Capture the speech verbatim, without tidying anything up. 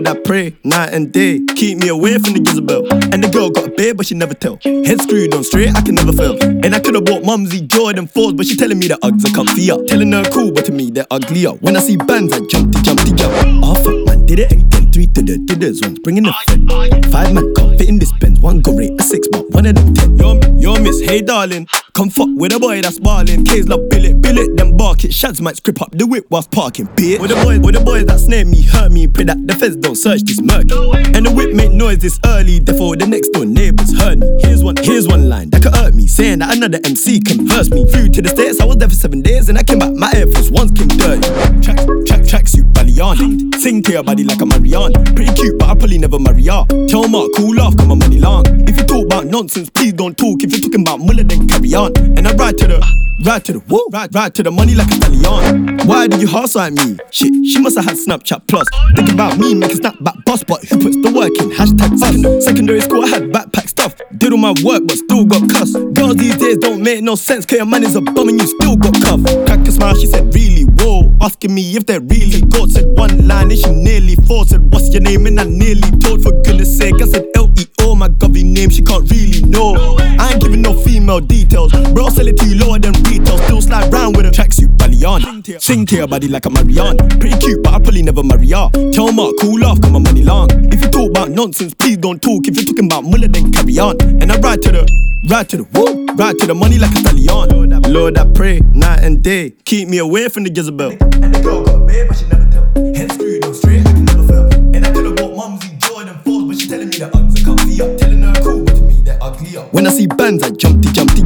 Lord, I pray night and day, keep me away from the Jezebel. And the girl got a babe, but she never tell. Head screwed on straight, I can never fail. And I could've bought Mumsy Jordan fours, but she telling me the Uggs are comfier. Telling her cool, but to me they're uglier. When I see bands, I jumpty, jumpty, jump. Oh fuck, man, did it again. Three to the didders, one's bringing a friend. Five man can't fit in this Benz. One go rate a six, but one of them ten. Yo, yo, miss, hey darling, come fuck with a boy that's ballin'. K's love billet, billet, then bark it. Shads might script up the whip whilst parking, bitch. With the boys, with the boys that snare me, hurt me. Pray that the feds don't search this murky. And the whip make noise this early, therefore the next door neighbours heard me. Here's one, here's one line that could hurt me, saying that another M C converse me. Flew to the States, I was there for seven days, and I came back, my Air Force Ones came dirty. Track, track, tracksuit, Balearic. Sing to your body like a Mariana. Pretty cute, but I probably never marry her. Tell Mark, cool off, got my money long. If you talk about nonsense, please don't talk. If you're talking about Muller, then carry on. And I ride to the, ride to the, whoa, ride, ride to the money like a stallion. Why did you hustle at me? Shit, she must have had Snapchat Plus. Think about me, make a snapback boss, but who puts the work in? Hashtag Secondary, secondary school, I had backpack stuff. Did all my work, but still got cussed. Girls these days don't make no sense, cause your man is a bum and you still got cuffed. Crack a smile, she said, really, whoa. Asking me if they're really good. Said one line and she nearly four. Said, what's your name? And I nearly told, for goodness sake. I said, L E O, my govy name, she can't really know. I ain't giving no female details. Bro, I'll sell it to you lower than retail. Still slide round with a tracksuit, Balearic. Sing to your body like a Mariana. Pretty cute, but I probably never marry her. Tell Mark, cool off, got my money long. If you talk about nonsense, please don't talk. If you're talking about Muller, then carry on. And I ride to the, ride to the, whoa, ride to the money like a stallion. Lord, I pray night and day, keep me away from the Jezebel. And the girl got a babe, but she never tell. Head screwed on straight, I can never fail. And I could've bought Mumsy Jordan fours, but she telling me the Uggs are comfier. Telling her cool, but to me they're uglier. When I see bands, I jumpty, jumpty,